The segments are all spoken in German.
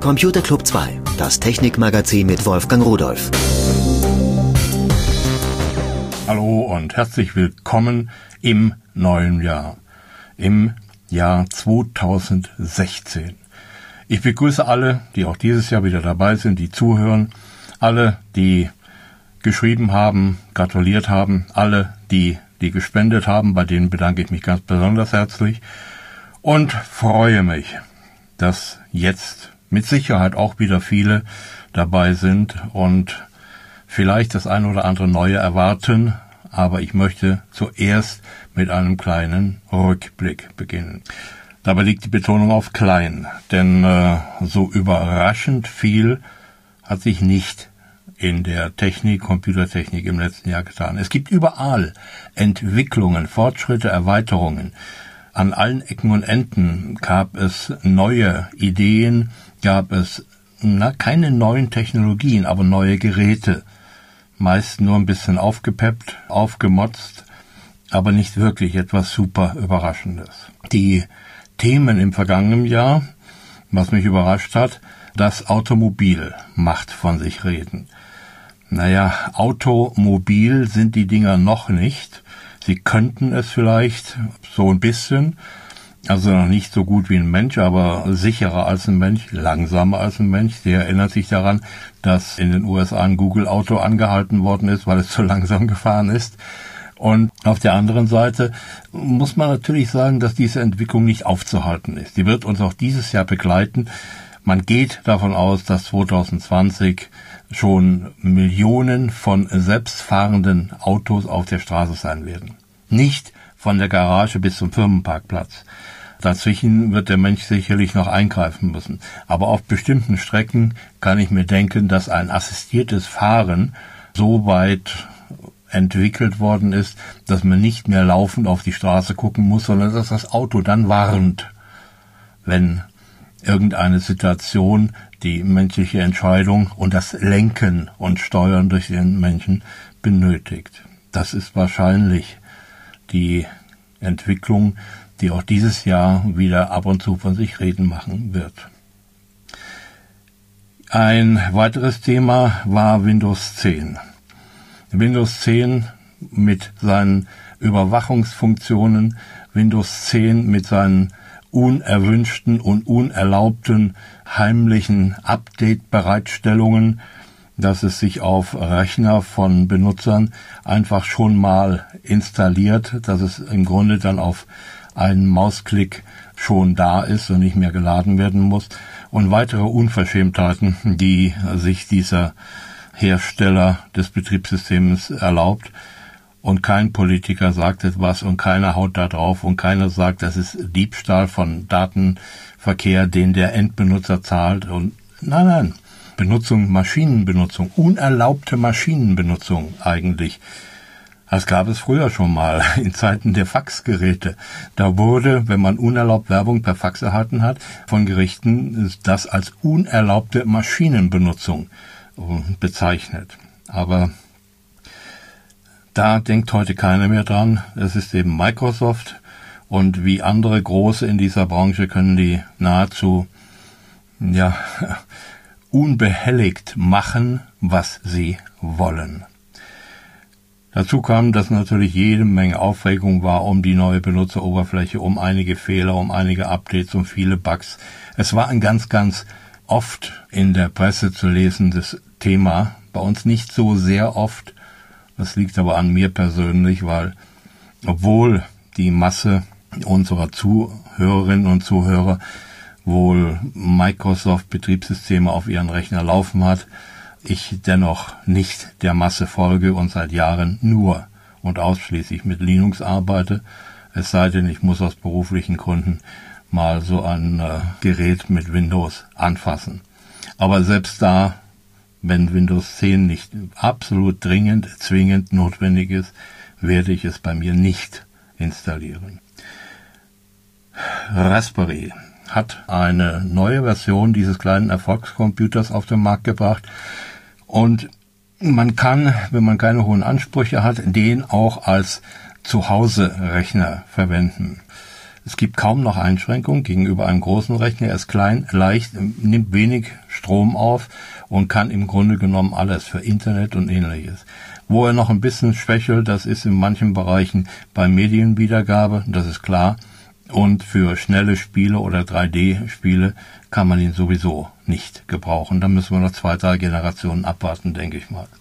Computer Club 2, das Technikmagazin mit Wolfgang Rudolph. Hallo und herzlich willkommen im neuen Jahr, im Jahr 2016. Ich begrüße alle, die auch dieses Jahr wieder dabei sind, die zuhören, alle, die geschrieben haben, gratuliert haben, alle, die gespendet haben, bei denen bedanke ich mich ganz besonders herzlich und freue mich, dass jetzt mit Sicherheit auch wieder viele dabei sind und vielleicht das ein oder andere Neue erwarten, aber ich möchte zuerst mit einem kleinen Rückblick beginnen. Dabei liegt die Betonung auf klein, denn so überraschend viel hat sich nicht in der Technik, Computertechnik im letzten Jahr getan. Es gibt überall Entwicklungen, Fortschritte, Erweiterungen. An allen Ecken und Enden gab es neue Ideen, gab es keine neuen Technologien, aber neue Geräte. Meist nur ein bisschen aufgepeppt, aufgemotzt, aber nicht wirklich etwas super Überraschendes. Die Themen im vergangenen Jahr, was mich überrascht hat, das Automobil macht von sich reden. Automobil sind die Dinger noch nicht. Sie könnten es vielleicht so ein bisschen, also noch nicht so gut wie ein Mensch, aber sicherer als ein Mensch, langsamer als ein Mensch. Sie erinnert sich daran, dass in den USA ein Google-Auto angehalten worden ist, weil es zu langsam gefahren ist. Und auf der anderen Seite muss man natürlich sagen, dass diese Entwicklung nicht aufzuhalten ist. Die wird uns auch dieses Jahr begleiten. Man geht davon aus, dass 2020 schon Millionen von selbstfahrenden Autos auf der Straße sein werden. Nicht von der Garage bis zum Firmenparkplatz. Dazwischen wird der Mensch sicherlich noch eingreifen müssen. Aber auf bestimmten Strecken kann ich mir denken, dass ein assistiertes Fahren so weit entwickelt worden ist, dass man nicht mehr laufend auf die Straße gucken muss, sondern dass das Auto dann warnt, wenn irgendeine Situation die menschliche Entscheidung und das Lenken und Steuern durch den Menschen benötigt. Das ist wahrscheinlich die Entwicklung, die auch dieses Jahr wieder ab und zu von sich reden machen wird. Ein weiteres Thema war Windows 10. Windows 10 mit seinen Überwachungsfunktionen, Windows 10 mit seinen unerwünschten und unerlaubten heimlichen Update-Bereitstellungen, dass es sich auf Rechner von Benutzern einfach schon mal installiert, dass es im Grunde dann auf einen Mausklick schon da ist und nicht mehr geladen werden muss, und weitere Unverschämtheiten, die sich dieser Hersteller des Betriebssystems erlaubt. Und kein Politiker sagt etwas und keiner haut da drauf und keiner sagt, das ist Diebstahl von Datenverkehr, den der Endbenutzer zahlt. Und nein, Maschinenbenutzung, unerlaubte Maschinenbenutzung eigentlich. Das gab es früher schon mal, in Zeiten der Faxgeräte. Da wurde, wenn man unerlaubt Werbung per Fax erhalten hat, von Gerichten das als unerlaubte Maschinenbenutzung bezeichnet. Aber da denkt heute keiner mehr dran. Es ist eben Microsoft, und wie andere Große in dieser Branche können die nahezu unbehelligt machen, was sie wollen. Dazu kam, dass natürlich jede Menge Aufregung war um die neue Benutzeroberfläche, um einige Fehler, um einige Updates, um viele Bugs. Es war ein ganz, ganz oft in der Presse zu lesendes Thema. Bei uns nicht so sehr oft. Das liegt aber an mir persönlich, weil obwohl die Masse unserer Zuhörerinnen und Zuhörer wohl Microsoft-Betriebssysteme auf ihren Rechner laufen hat, ich dennoch nicht der Masse folge und seit Jahren nur und ausschließlich mit Linux arbeite, es sei denn, ich muss aus beruflichen Gründen mal so ein Gerät mit Windows anfassen. Aber selbst da, wenn Windows 10 nicht absolut dringend, zwingend notwendig ist, werde ich es bei mir nicht installieren. Raspberry hat eine neue Version dieses kleinen Erfolgscomputers auf den Markt gebracht, und man kann, wenn man keine hohen Ansprüche hat, den auch als Zuhause-Rechner verwenden. Es gibt kaum noch Einschränkungen gegenüber einem großen Rechner. Er ist klein, leicht, nimmt wenig Strom auf und kann im Grunde genommen alles für Internet und Ähnliches. Wo er noch ein bisschen schwächelt, das ist in manchen Bereichen bei Medienwiedergabe, das ist klar. Und für schnelle Spiele oder 3D-Spiele kann man ihn sowieso nicht gebrauchen. Da müssen wir noch 2-3 Generationen abwarten, denke ich mal.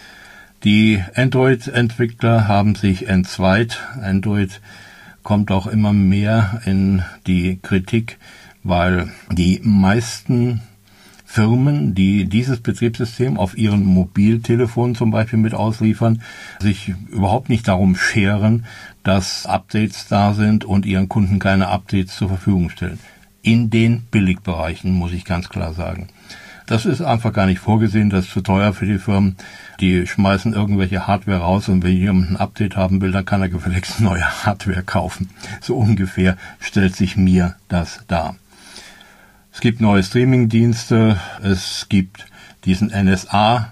Die Android-Entwickler haben sich entzweit. Android kommt auch immer mehr in die Kritik, weil die meisten Firmen, die dieses Betriebssystem auf ihren Mobiltelefonen zum Beispiel mit ausliefern, sich überhaupt nicht darum scheren, dass Updates da sind und ihren Kunden keine Updates zur Verfügung stellen. In den Billigbereichen, muss ich ganz klar sagen. Das ist einfach gar nicht vorgesehen, das ist zu teuer für die Firmen. Die schmeißen irgendwelche Hardware raus und wenn jemand ein Update haben will, dann kann er gefälligst neue Hardware kaufen. So ungefähr stellt sich mir das dar. Es gibt neue Streaming-Dienste, es gibt diesen NSA.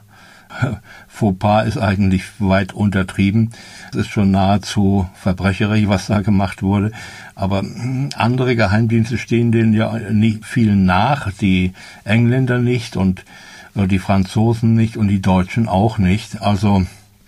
Fauxpas ist eigentlich weit untertrieben. Es ist schon nahezu verbrecherisch, was da gemacht wurde. Aber andere Geheimdienste stehen denen ja nicht viel nach. Die Engländer nicht und die Franzosen nicht und die Deutschen auch nicht. Also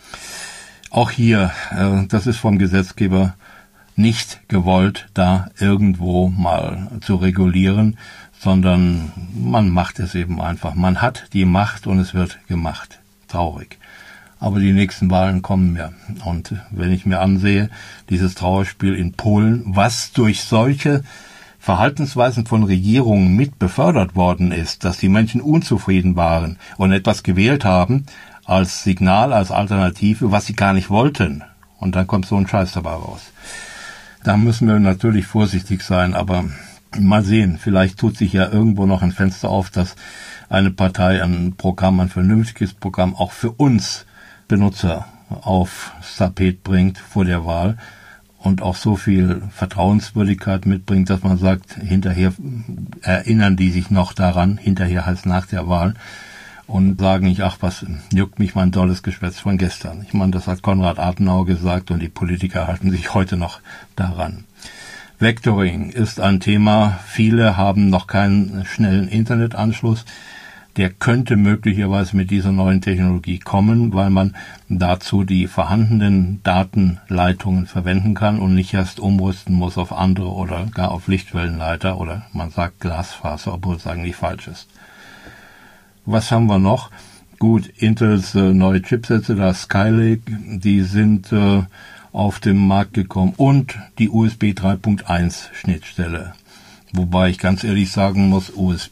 auch hier, das ist vom Gesetzgeber nicht gewollt, da irgendwo mal zu regulieren, sondern man macht es eben einfach. Man hat die Macht und es wird gemacht. Traurig. Aber die nächsten Wahlen kommen mehr. Und wenn ich mir ansehe, dieses Trauerspiel in Polen, was durch solche Verhaltensweisen von Regierungen mit befördert worden ist, dass die Menschen unzufrieden waren und etwas gewählt haben als Signal, als Alternative, was sie gar nicht wollten. Und dann kommt so ein Scheiß dabei raus. Da müssen wir natürlich vorsichtig sein, aber mal sehen, vielleicht tut sich ja irgendwo noch ein Fenster auf, dass eine Partei ein Programm, ein vernünftiges Programm auch für uns Benutzer aufs Tapet bringt vor der Wahl und auch so viel Vertrauenswürdigkeit mitbringt, dass man sagt, hinterher erinnern die sich noch daran, hinterher heißt nach der Wahl, und sagen nicht, ach, was juckt mich mein tolles Geschwätz von gestern. Ich meine, das hat Konrad Adenauer gesagt und die Politiker halten sich heute noch daran. Vectoring ist ein Thema. Viele haben noch keinen schnellen Internetanschluss. Der könnte möglicherweise mit dieser neuen Technologie kommen, weil man dazu die vorhandenen Datenleitungen verwenden kann und nicht erst umrüsten muss auf andere oder gar auf Lichtwellenleiter oder man sagt Glasfaser, obwohl es eigentlich falsch ist. Was haben wir noch? Gut, Intels neue Chipsätze, das Skylake, die sind auf den Markt gekommen und die USB 3.1 Schnittstelle. Wobei ich ganz ehrlich sagen muss,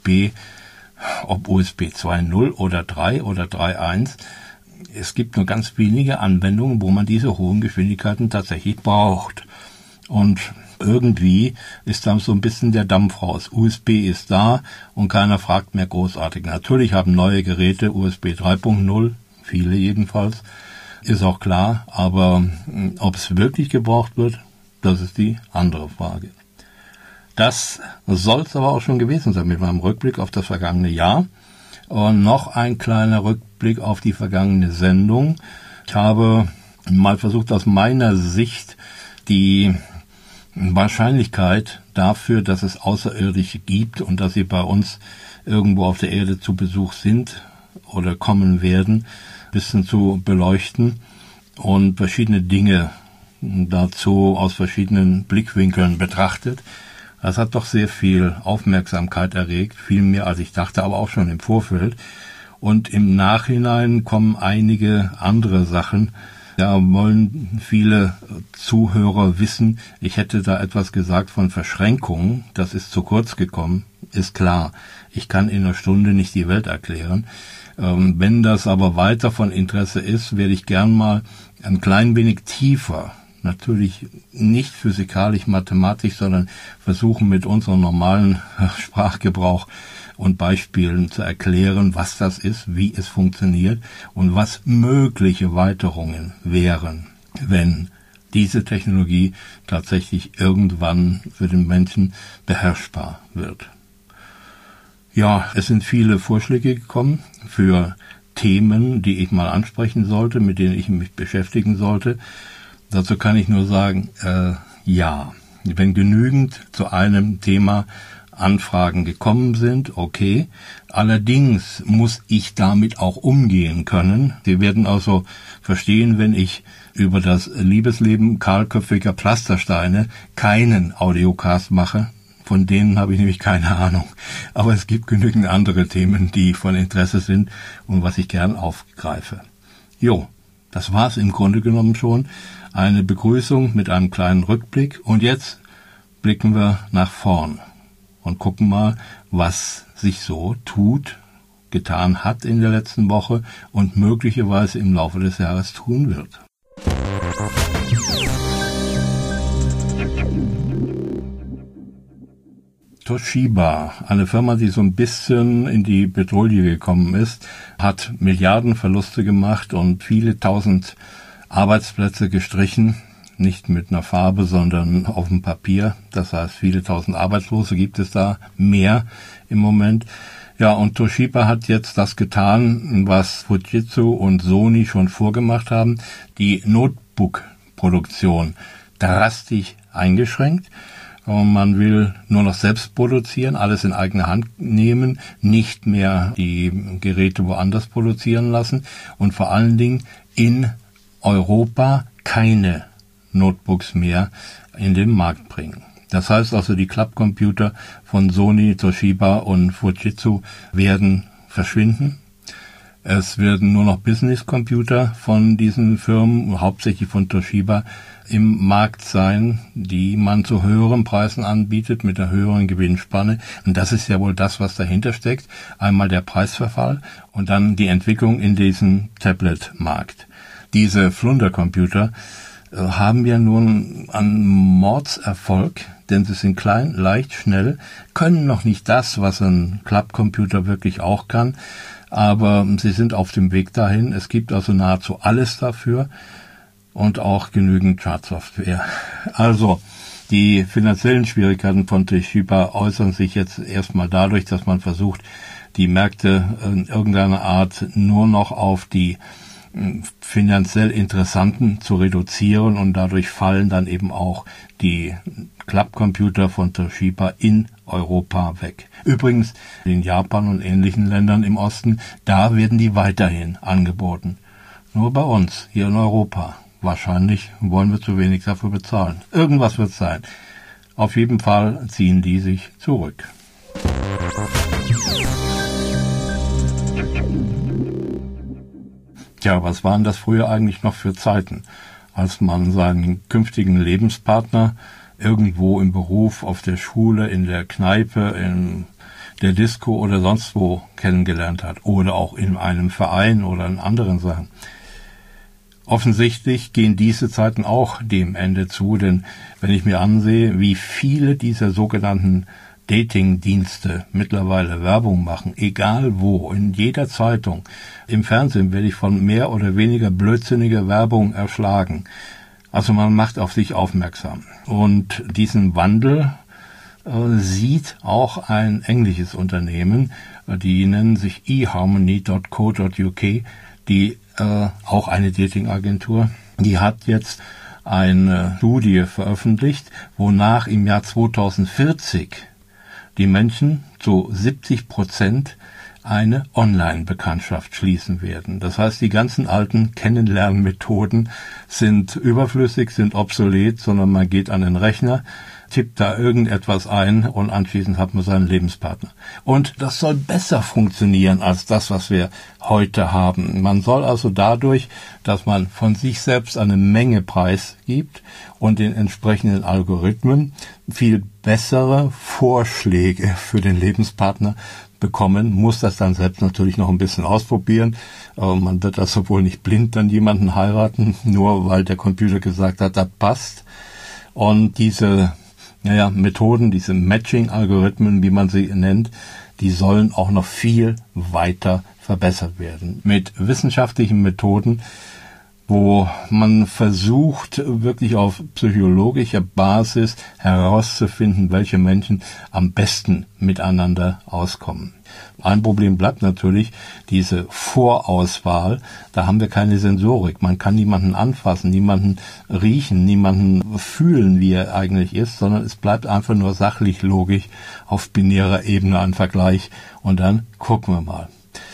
ob USB 2.0 oder 3 oder 3.1, es gibt nur ganz wenige Anwendungen, wo man diese hohen Geschwindigkeiten tatsächlich braucht. Und irgendwie ist dann so ein bisschen der Dampf raus. USB ist da und keiner fragt mehr großartig. Natürlich haben neue Geräte USB 3.0, viele jedenfalls, ist auch klar, aber ob es wirklich gebraucht wird, das ist die andere Frage. Das soll es aber auch schon gewesen sein mit meinem Rückblick auf das vergangene Jahr. Und noch ein kleiner Rückblick auf die vergangene Sendung. Ich habe mal versucht, aus meiner Sicht die Wahrscheinlichkeit dafür, dass es Außerirdische gibt und dass sie bei uns irgendwo auf der Erde zu Besuch sind oder kommen werden, ein bisschen zu beleuchten und verschiedene Dinge dazu aus verschiedenen Blickwinkeln betrachtet. Das hat doch sehr viel Aufmerksamkeit erregt, viel mehr als ich dachte, aber auch schon im Vorfeld. Und im Nachhinein kommen einige andere Sachen. Da wollen viele Zuhörer wissen, ich hätte da etwas gesagt von Verschränkungen. Das ist zu kurz gekommen, ist klar. Ich kann in einer Stunde nicht die Welt erklären. Wenn das aber weiter von Interesse ist, werde ich gern mal ein klein wenig tiefer, natürlich nicht physikalisch-mathematisch, sondern versuchen mit unserem normalen Sprachgebrauch und Beispielen zu erklären, was das ist, wie es funktioniert und was mögliche Weiterungen wären, wenn diese Technologie tatsächlich irgendwann für den Menschen beherrschbar wird. Ja, es sind viele Vorschläge gekommen für Themen, die ich mal ansprechen sollte, mit denen ich mich beschäftigen sollte. Dazu kann ich nur sagen, ja. Wenn genügend zu einem Thema Anfragen gekommen sind, okay. Allerdings muss ich damit auch umgehen können. Sie werden also verstehen, wenn ich über das Liebesleben kahlköpfiger Pflastersteine keinen Audiocast mache. Von denen habe ich nämlich keine Ahnung. Aber es gibt genügend andere Themen, die von Interesse sind und was ich gern aufgreife. Jo, das war's im Grunde genommen schon. Eine Begrüßung mit einem kleinen Rückblick. Und jetzt blicken wir nach vorn und gucken mal, was sich so getan hat in der letzten Woche und möglicherweise im Laufe des Jahres tun wird. Toshiba, eine Firma, die so ein bisschen in die Bedrohung gekommen ist, hat Milliardenverluste gemacht und viele tausend Arbeitsplätze gestrichen. Nicht mit einer Farbe, sondern auf dem Papier. Das heißt, viele tausend Arbeitslose gibt es da mehr im Moment. Ja, und Toshiba hat jetzt das getan, was Fujitsu und Sony schon vorgemacht haben. Die Notebook-Produktion drastisch eingeschränkt. Und man will nur noch selbst produzieren, alles in eigene Hand nehmen, nicht mehr die Geräte woanders produzieren lassen und vor allen Dingen in Europa keine Notebooks mehr in den Markt bringen. Das heißt also, die Clubcomputer von Sony, Toshiba und Fujitsu werden verschwinden. Es werden nur noch Business-Computer von diesen Firmen, hauptsächlich von Toshiba, im Markt sein, die man zu höheren Preisen anbietet, mit einer höheren Gewinnspanne. Und das ist ja wohl das, was dahinter steckt. Einmal der Preisverfall und dann die Entwicklung in diesem Tablet-Markt. Diese Flundercomputer haben ja nun einen Mordserfolg, denn sie sind klein, leicht, schnell, können noch nicht das, was ein Clubcomputer wirklich auch kann, aber sie sind auf dem Weg dahin. Es gibt also nahezu alles dafür und auch genügend Chartsoftware. Also die finanziellen Schwierigkeiten von Toshiba äußern sich jetzt erstmal dadurch, dass man versucht, die Märkte in irgendeiner Art nur noch auf die finanziell Interessanten zu reduzieren und dadurch fallen dann eben auch die Clubcomputer von Toshiba in Europa weg. Übrigens in Japan und ähnlichen Ländern im Osten, da werden die weiterhin angeboten. Nur bei uns, hier in Europa. Wahrscheinlich wollen wir zu wenig dafür bezahlen. Irgendwas wird sein. Auf jeden Fall ziehen die sich zurück. Tja, was waren das früher eigentlich noch für Zeiten, als man seinen künftigen Lebenspartner irgendwo im Beruf, auf der Schule, in der Kneipe, in der Disco oder sonst wo kennengelernt hat oder auch in einem Verein oder in anderen Sachen. Offensichtlich gehen diese Zeiten auch dem Ende zu, denn wenn ich mir ansehe, wie viele dieser sogenannten Dating-Dienste mittlerweile Werbung machen, egal wo, in jeder Zeitung, im Fernsehen werde ich von mehr oder weniger blödsinniger Werbung erschlagen. Also man macht auf sich aufmerksam. Und diesen Wandel sieht auch ein englisches Unternehmen, die nennen sich eharmony.co.uk, die auch eine Dating-Agentur, die hat jetzt eine Studie veröffentlicht, wonach im Jahr 2040 die Menschen zu 70% eine Online-Bekanntschaft schließen werden. Das heißt, die ganzen alten Kennenlernmethoden sind überflüssig, sind obsolet, sondern man geht an den Rechner, tippt da irgendetwas ein und anschließend hat man seinen Lebenspartner. Und das soll besser funktionieren als das, was wir heute haben. Man soll also dadurch, dass man von sich selbst eine Menge preisgibt und den entsprechenden Algorithmen viel bessere Vorschläge für den Lebenspartner bekommen, muss das dann selbst natürlich noch ein bisschen ausprobieren. Man wird also wohl nicht blind dann jemanden heiraten, nur weil der Computer gesagt hat, das passt. Und diese Methoden, diese Matching-Algorithmen, wie man sie nennt, die sollen auch noch viel weiter verbessert werden. Mit wissenschaftlichen Methoden wo man versucht, wirklich auf psychologischer Basis herauszufinden, welche Menschen am besten miteinander auskommen. Ein Problem bleibt natürlich diese Vorauswahl. Da haben wir keine Sensorik. Man kann niemanden anfassen, niemanden riechen, niemanden fühlen, wie er eigentlich ist, sondern es bleibt einfach nur sachlich logisch auf binärer Ebene ein Vergleich. Und dann gucken wir mal.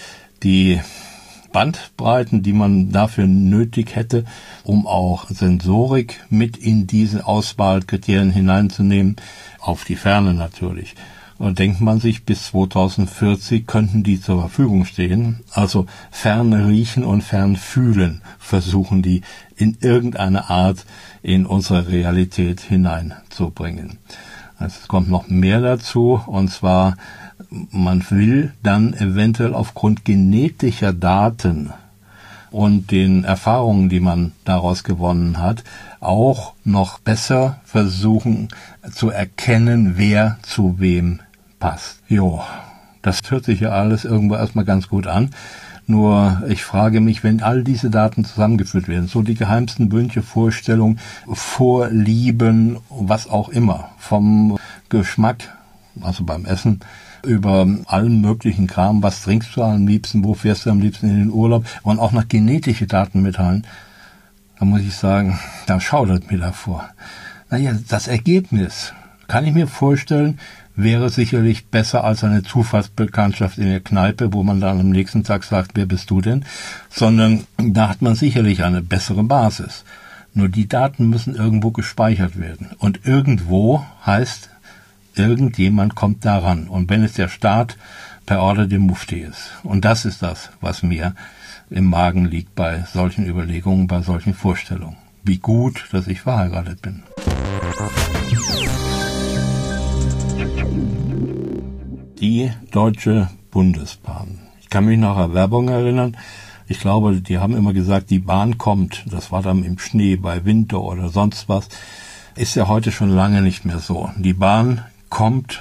Die Bandbreiten, die man dafür nötig hätte, um auch Sensorik mit in diese Auswahlkriterien hineinzunehmen, auf die Ferne natürlich. Und denkt man sich, bis 2040 könnten die zur Verfügung stehen. Also fern riechen und fern fühlen versuchen die in irgendeine Art in unsere Realität hineinzubringen. Also es kommt noch mehr dazu, und zwar man will dann eventuell aufgrund genetischer Daten und den Erfahrungen, die man daraus gewonnen hat, auch noch besser versuchen zu erkennen, wer zu wem passt. Jo, das hört sich ja alles irgendwo erstmal ganz gut an. Nur ich frage mich, wenn all diese Daten zusammengeführt werden, so die geheimsten Wünsche, Vorstellungen, Vorlieben, was auch immer, vom Geschmack, also beim Essen, über allen möglichen Kram, was trinkst du am liebsten, wo fährst du am liebsten in den Urlaub, und auch noch genetische Daten mitteilen, da muss ich sagen, da schaudert mir davor. Naja, das Ergebnis, kann ich mir vorstellen, wäre sicherlich besser als eine Zufallsbekanntschaft in der Kneipe, wo man dann am nächsten Tag sagt, wer bist du denn? Sondern da hat man sicherlich eine bessere Basis. Nur die Daten müssen irgendwo gespeichert werden. Und irgendwo heißt, irgendjemand kommt daran. Und wenn es der Staat per Order dem Mufti ist. Und das ist das, was mir im Magen liegt bei solchen Überlegungen, bei solchen Vorstellungen. Wie gut, dass ich verheiratet bin. Die Deutsche Bundesbahn. Ich kann mich nach der Werbung erinnern. Ich glaube, die haben immer gesagt, die Bahn kommt. Das war dann im Schnee, bei Winter oder sonst was. Ist ja heute schon lange nicht mehr so. Die Bahn kommt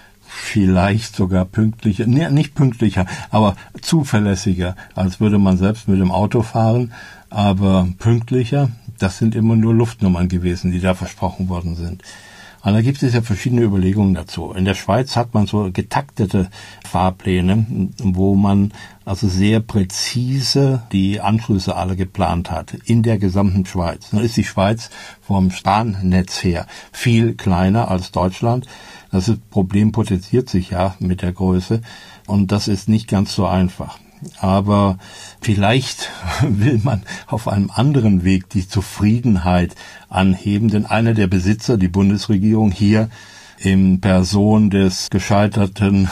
vielleicht sogar pünktlicher, nicht pünktlicher, aber zuverlässiger, als würde man selbst mit dem Auto fahren. Aber pünktlicher, das sind immer nur Luftnummern gewesen, die da versprochen worden sind. Und da gibt es ja verschiedene Überlegungen dazu. In der Schweiz hat man so getaktete Fahrpläne, wo man also sehr präzise die Anschlüsse alle geplant hat, in der gesamten Schweiz. Nun ist die Schweiz vom Bahnnetz her viel kleiner als Deutschland. Das Problem potenziert sich ja mit der Größe, und das ist nicht ganz so einfach. Aber vielleicht will man auf einem anderen Weg die Zufriedenheit anheben, denn einer der Besitzer, die Bundesregierung hier in Person des gescheiterten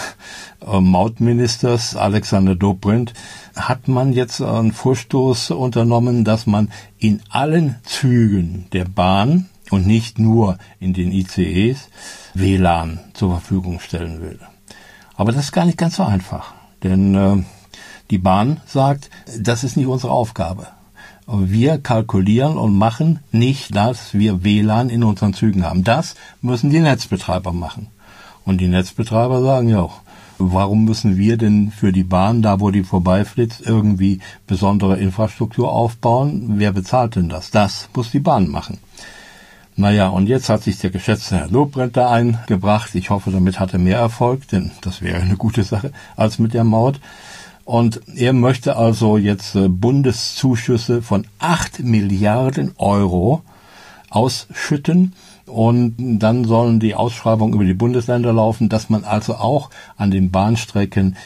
Mautministers Alexander Dobrindt, hat man jetzt einen Vorstoß unternommen, dass man in allen Zügen der Bahn und nicht nur in den ICEs WLAN zur Verfügung stellen will. Aber das ist gar nicht ganz so einfach, denn die Bahn sagt, das ist nicht unsere Aufgabe. Wir kalkulieren und machen nicht, dass wir WLAN in unseren Zügen haben. Das müssen die Netzbetreiber machen. Und die Netzbetreiber sagen ja auch, warum müssen wir denn für die Bahn, da wo die vorbeiflitzt, irgendwie besondere Infrastruktur aufbauen? Wer bezahlt denn das? Das muss die Bahn machen. Naja, und jetzt hat sich der geschätzte Herr Dobrindt da eingebracht. Ich hoffe, damit hat er mehr Erfolg, denn das wäre eine gute Sache als mit der Maut. Und er möchte also jetzt Bundeszuschüsse von 8 Milliarden Euro ausschütten. Und dann sollen die Ausschreibungen über die Bundesländer laufen, dass man also auch an den Bahnstrecken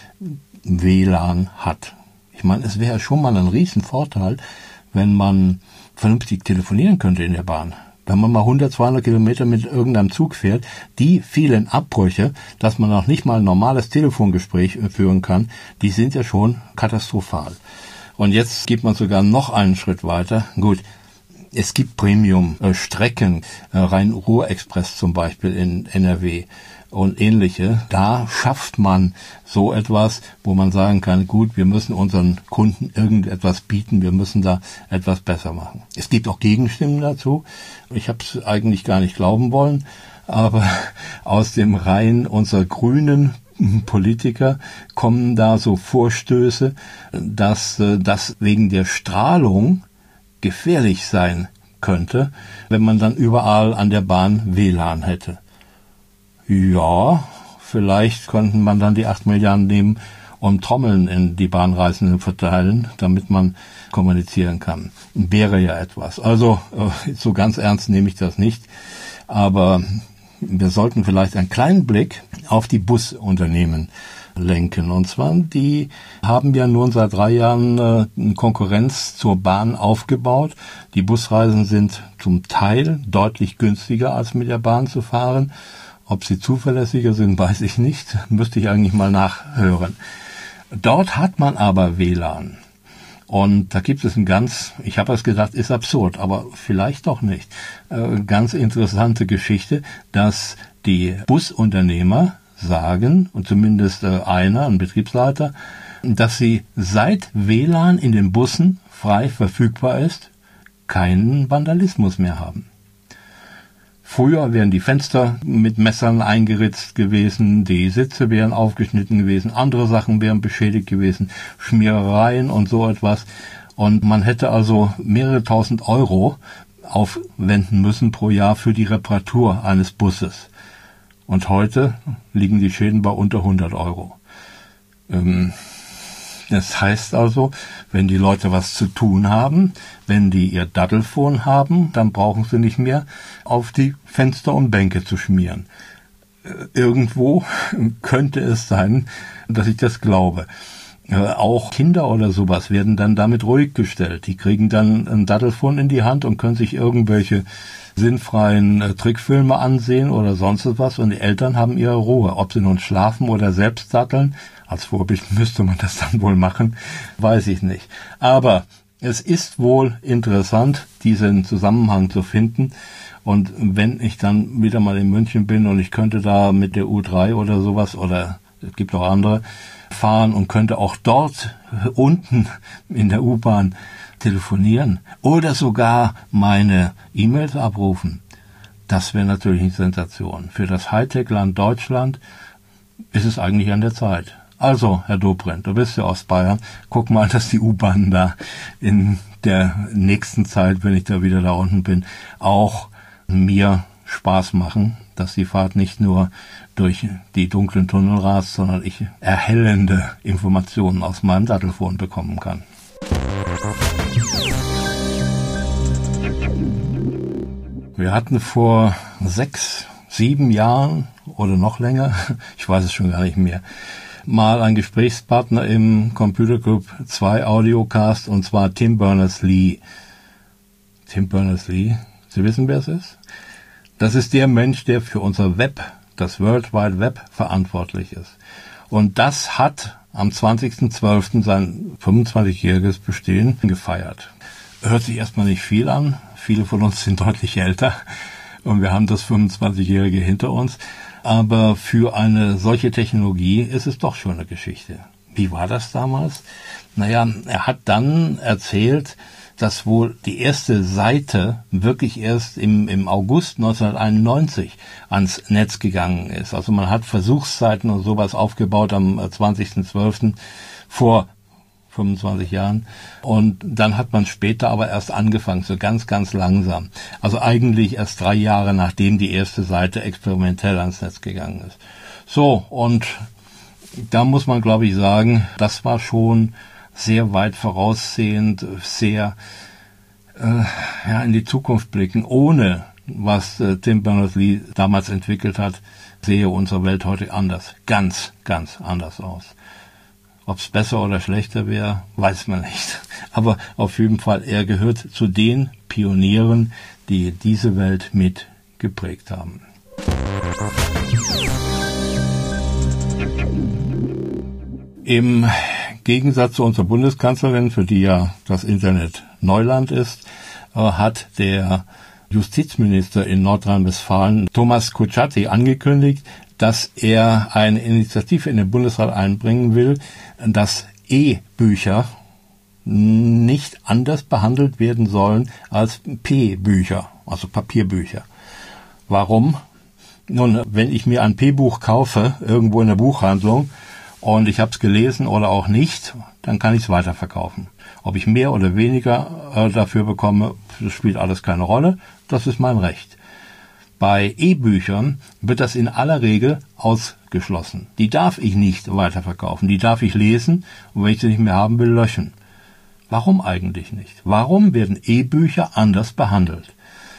WLAN hat. Ich meine, es wäre schon mal ein Riesenvorteil, wenn man vernünftig telefonieren könnte in der Bahn. Wenn man mal 100, 200 Kilometer mit irgendeinem Zug fährt, die vielen Abbrüche, dass man noch nicht mal ein normales Telefongespräch führen kann, die sind ja schon katastrophal. Und jetzt geht man sogar noch einen Schritt weiter. Gut, es gibt Premium-Strecken, Rhein-Ruhr-Express zum Beispiel in NRW und ähnliche. Da schafft man so etwas, wo man sagen kann, gut, wir müssen unseren Kunden irgendetwas bieten, wir müssen da etwas besser machen. Es gibt auch Gegenstimmen dazu. Ich habe es eigentlich gar nicht glauben wollen, aber aus dem Reihen unserer grünen Politiker kommen da so Vorstöße, dass das wegen der Strahlung gefährlich sein könnte, wenn man dann überall an der Bahn WLAN hätte. Ja, vielleicht könnten man dann die 8 Milliarden nehmen und Trommeln in die Bahnreisenden verteilen, damit man kommunizieren kann. Wäre ja etwas. Also so ganz ernst nehme ich das nicht, aber wir sollten vielleicht einen kleinen Blick auf die Busunternehmen lenken. Und zwar, die haben ja nun seit 3 Jahren eine Konkurrenz zur Bahn aufgebaut. Die Busreisen sind zum Teil deutlich günstiger, als mit der Bahn zu fahren. Ob sie zuverlässiger sind, weiß ich nicht. Müsste ich eigentlich mal nachhören. Dort hat man aber WLAN. Und da gibt es ich habe es gedacht, ist absurd, aber vielleicht doch nicht. Ganz interessante Geschichte, dass die Busunternehmer sagen, und zumindest einer, ein Betriebsleiter, dass sie seit WLAN in den Bussen frei verfügbar ist, keinen Vandalismus mehr haben. Früher wären die Fenster mit Messern eingeritzt gewesen, die Sitze wären aufgeschnitten gewesen, andere Sachen wären beschädigt gewesen, Schmierereien und so etwas. Und man hätte also mehrere tausend Euro aufwenden müssen pro Jahr für die Reparatur eines Busses. Und heute liegen die Schäden bei unter 100 Euro. Das heißt also, wenn die Leute was zu tun haben, wenn die ihr Dattelfon haben, dann brauchen sie nicht mehr auf die Fenster und Bänke zu schmieren. Irgendwo könnte es sein, dass ich das glaube. Auch Kinder oder sowas werden dann damit ruhig gestellt. Die kriegen dann ein Dattelfon in die Hand und können sich irgendwelche sinnfreien Trickfilme ansehen oder sonst was, und die Eltern haben ihre Ruhe. Ob sie nun schlafen oder selbst datteln, als Vorbild müsste man das dann wohl machen, weiß ich nicht. Aber es ist wohl interessant, diesen Zusammenhang zu finden. Und wenn ich dann wieder mal in München bin und ich könnte da mit der U3 oder sowas, oder es gibt auch andere, fahren und könnte auch dort unten in der U-Bahn telefonieren oder sogar meine E-Mails abrufen, das wäre natürlich eine Sensation. Für das Hightech-Land Deutschland ist es eigentlich an der Zeit. Also, Herr Dobrindt, du bist ja aus Bayern, guck mal, dass die U-Bahnen da in der nächsten Zeit, wenn ich da wieder da unten bin, auch mir Spaß machen, dass die Fahrt nicht nur durch die dunklen Tunnel rast, sondern ich erhellende Informationen aus meinem Dattelfon bekommen kann. Wir hatten vor 6, 7 Jahren oder noch länger, ich weiß es schon gar nicht mehr, mal einen Gesprächspartner im Computer Club 2 Audiocast, und zwar Tim Berners-Lee. Tim Berners-Lee, Sie wissen, wer es ist? Das ist der Mensch, der für unser Web, das World Wide Web, verantwortlich ist. Und das hat am 20.12. sein 25-jähriges Bestehen gefeiert. Hört sich erstmal nicht viel an. Viele von uns sind deutlich älter und wir haben das 25-jährige hinter uns. Aber für eine solche Technologie ist es doch schon eine Geschichte. Wie war das damals? Naja, er hat dann erzählt, dass wohl die erste Seite wirklich erst im August 1991 ans Netz gegangen ist. Also man hat Versuchsseiten und sowas aufgebaut am 20.12. vor 25 Jahren. Und dann hat man später aber erst angefangen, so ganz, ganz langsam. Also eigentlich erst 3 Jahre, nachdem die erste Seite experimentell ans Netz gegangen ist. So, und da muss man, glaube ich, sagen, das war schon sehr weit voraussehend, sehr in die Zukunft blicken. Ohne was Tim Berners-Lee damals entwickelt hat, sehe unsere Welt heute anders, ganz, ganz anders aus. Ob es besser oder schlechter wäre, weiß man nicht. Aber auf jeden Fall, er gehört zu den Pionieren, die diese Welt mit geprägt haben. Im Gegensatz zu unserer Bundeskanzlerin, für die ja das Internet Neuland ist, hat der Justizminister in Nordrhein-Westfalen, Thomas Kutschaty, angekündigt, dass er eine Initiative in den Bundesrat einbringen will, dass E-Bücher nicht anders behandelt werden sollen als P-Bücher, also Papierbücher. Warum? Nun, wenn ich mir ein P-Buch kaufe, irgendwo in der Buchhandlung, und ich habe es gelesen oder auch nicht, dann kann ich es weiterverkaufen. Ob ich mehr oder weniger dafür bekomme, das spielt alles keine Rolle, das ist mein Recht. Bei E-Büchern wird das in aller Regel ausgeschlossen. Die darf ich nicht weiterverkaufen, die darf ich lesen und wenn ich sie nicht mehr haben will, löschen. Warum eigentlich nicht? Warum werden E-Bücher anders behandelt?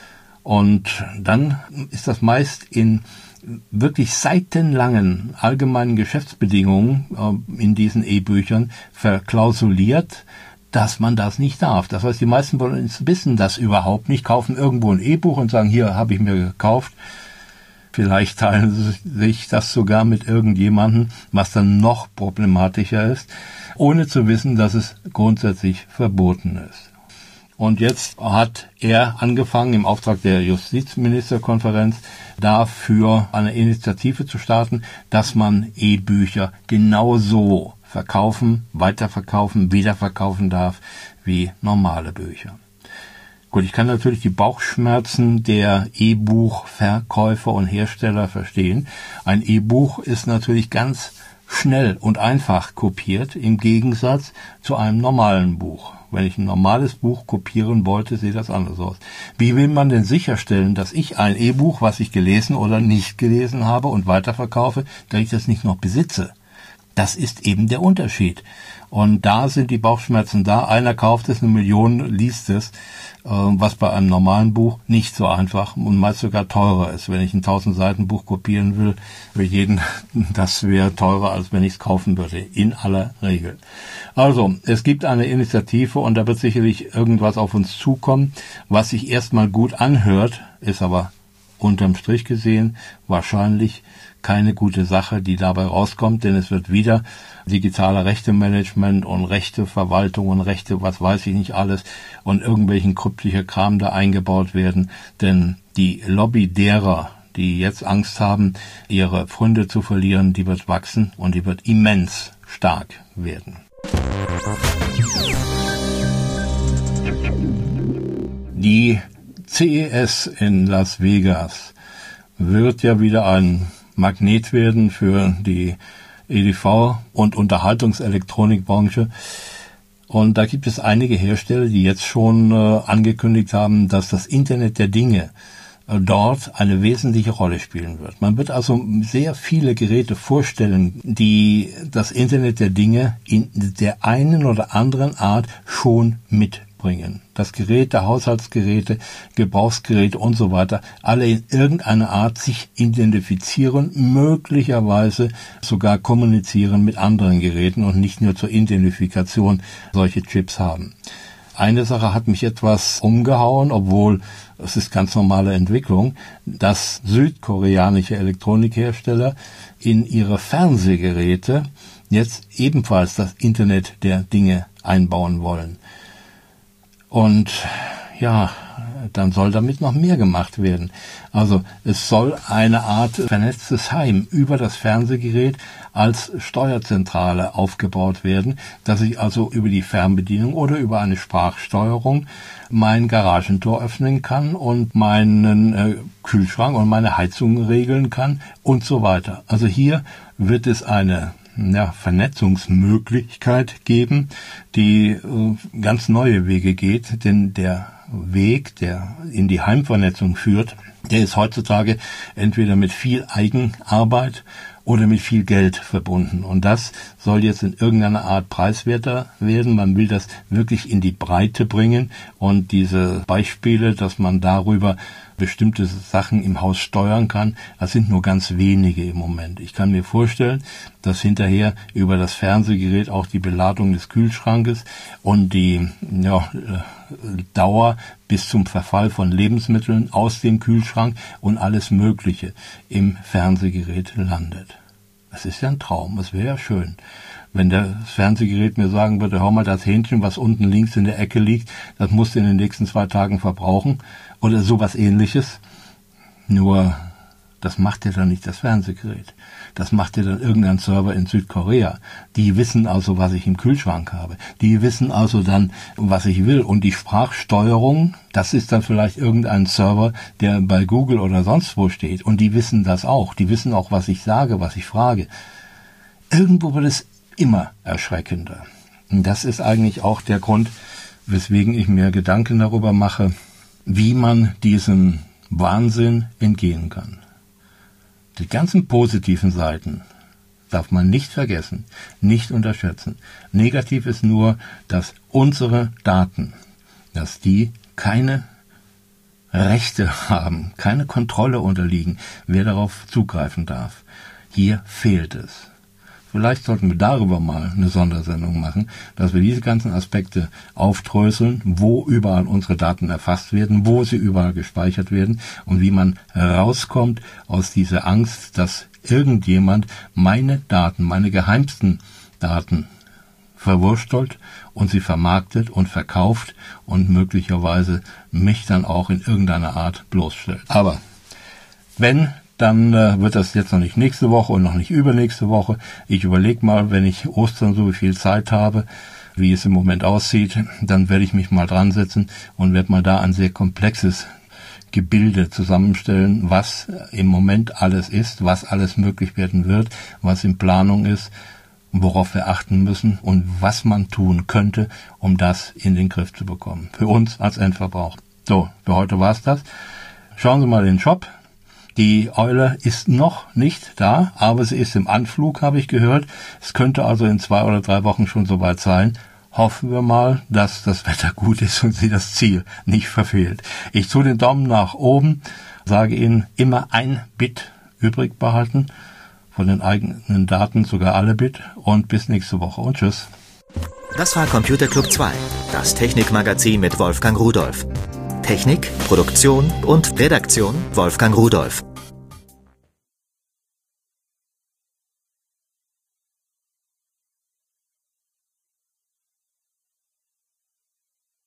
Und dann ist das meist in wirklich seitenlangen allgemeinen Geschäftsbedingungen in diesen E-Büchern verklausuliert, dass man das nicht darf. Das heißt, die meisten von uns wissen das überhaupt nicht, kaufen irgendwo ein E-Buch und sagen, hier habe ich mir gekauft. Vielleicht teilen sie sich das sogar mit irgendjemandem, was dann noch problematischer ist, ohne zu wissen, dass es grundsätzlich verboten ist. Und jetzt hat er angefangen, im Auftrag der Justizministerkonferenz dafür eine Initiative zu starten, dass man E-Bücher genauso verkaufen, weiterverkaufen, wiederverkaufen darf wie normale Bücher. Gut, ich kann natürlich die Bauchschmerzen der E-Buch-Verkäufer und Hersteller verstehen. Ein E-Buch ist natürlich ganz schnell und einfach kopiert, im Gegensatz zu einem normalen Buch. Wenn ich ein normales Buch kopieren wollte, sieht das anders aus. Wie will man denn sicherstellen, dass ich ein E-Buch, was ich gelesen oder nicht gelesen habe und weiterverkaufe, dass ich das nicht noch besitze? Das ist eben der Unterschied. Und da sind die Bauchschmerzen da. Einer kauft es, 1 Million liest es, was bei einem normalen Buch nicht so einfach und meist sogar teurer ist. Wenn ich ein 1000 Seiten Buch kopieren will, für jeden, das wäre teurer, als wenn ich es kaufen würde, in aller Regel. Also, es gibt eine Initiative und da wird sicherlich irgendwas auf uns zukommen, was sich erstmal gut anhört, ist aber unterm Strich gesehen wahrscheinlich keine gute Sache, die dabei rauskommt, denn es wird wieder digitale Rechtemanagement und Rechteverwaltung und Rechte, was weiß ich nicht alles, und irgendwelchen kryptischer Kram da eingebaut werden, denn die Lobby derer, die jetzt Angst haben, ihre Pfründe zu verlieren, die wird wachsen und die wird immens stark werden. Die CES in Las Vegas wird ja wieder ein Magnet werden für die EDV- und Unterhaltungselektronikbranche. Und da gibt es einige Hersteller, die jetzt schon angekündigt haben, dass das Internet der Dinge dort eine wesentliche Rolle spielen wird. Man wird also sehr viele Geräte vorstellen, die das Internet der Dinge in der einen oder anderen Art schon mitbringen. Das Gerät, der Haushaltsgeräte, Gebrauchsgeräte und so weiter, alle in irgendeiner Art sich identifizieren, möglicherweise sogar kommunizieren mit anderen Geräten und nicht nur zur Identifikation solche Chips haben. Eine Sache hat mich etwas umgehauen, obwohl es ist ganz normale Entwicklung, dass südkoreanische Elektronikhersteller in ihre Fernsehgeräte jetzt ebenfalls das Internet der Dinge einbauen wollen. Und ja, dann soll damit noch mehr gemacht werden. Also es soll eine Art vernetztes Heim über das Fernsehgerät als Steuerzentrale aufgebaut werden, dass ich also über die Fernbedienung oder über eine Sprachsteuerung mein Garagentor öffnen kann und meinen Kühlschrank und meine Heizung regeln kann und so weiter. Also hier wird es eine Vernetzungsmöglichkeit geben, die ganz neue Wege geht, denn der Weg, der in die Heimvernetzung führt, der ist heutzutage entweder mit viel Eigenarbeit oder mit viel Geld verbunden. Und das soll jetzt in irgendeiner Art preiswerter werden. Man will das wirklich in die Breite bringen. Und diese Beispiele, dass man darüber bestimmte Sachen im Haus steuern kann, das sind nur ganz wenige im Moment. Ich kann mir vorstellen, dass hinterher über das Fernsehgerät auch die Beladung des Kühlschrankes und die Dauer bis zum Verfall von Lebensmitteln aus dem Kühlschrank und alles Mögliche im Fernsehgerät landet. Das ist ja ein Traum, das wäre ja schön. Wenn das Fernsehgerät mir sagen würde, hör mal, das Hähnchen, was unten links in der Ecke liegt, das musst du in den nächsten 2 Tagen verbrauchen oder sowas Ähnliches. Nur, das macht ja dann nicht das Fernsehgerät. Das macht ja dann irgendein Server in Südkorea. Die wissen also, was ich im Kühlschrank habe. Die wissen also dann, was ich will. Und die Sprachsteuerung, das ist dann vielleicht irgendein Server, der bei Google oder sonst wo steht. Und die wissen das auch. Die wissen auch, was ich sage, was ich frage. irgendwo wird es immer erschreckender. Und das ist eigentlich auch der Grund, weswegen ich mir Gedanken darüber mache, wie man diesem Wahnsinn entgehen kann. Die ganzen positiven Seiten darf man nicht vergessen, nicht unterschätzen. Negativ ist nur, dass unsere Daten, dass die keine Rechte haben, keine Kontrolle unterliegen, wer darauf zugreifen darf. Hier fehlt es. Vielleicht sollten wir darüber mal eine Sondersendung machen, dass wir diese ganzen Aspekte aufdröseln, wo überall unsere Daten erfasst werden, wo sie überall gespeichert werden und wie man rauskommt aus dieser Angst, dass irgendjemand meine Daten, meine geheimsten Daten verwurstelt und sie vermarktet und verkauft und möglicherweise mich dann auch in irgendeiner Art bloßstellt. Aber wenn, dann wird das jetzt noch nicht nächste Woche und noch nicht übernächste Woche. Ich überlege mal, wenn ich Ostern so viel Zeit habe, wie es im Moment aussieht, dann werde ich mich mal dran setzen und werde mal da ein sehr komplexes Gebilde zusammenstellen, was im Moment alles ist, was alles möglich werden wird, was in Planung ist, worauf wir achten müssen und was man tun könnte, um das in den Griff zu bekommen. Für uns als Endverbraucher. So, für heute war's das. Schauen Sie mal in den Shop. Die Eule ist noch nicht da, aber sie ist im Anflug, habe ich gehört. Es könnte also in 2 oder 3 Wochen schon soweit sein. Hoffen wir mal, dass das Wetter gut ist und sie das Ziel nicht verfehlt. Ich tue den Daumen nach oben, sage Ihnen immer 1 Bit übrig behalten, von den eigenen Daten sogar alle Bit und bis nächste Woche und tschüss. Das war Computer Club 2, das Technikmagazin mit Wolfgang Rudolph. Technik, Produktion und Redaktion Wolfgang Rudolph.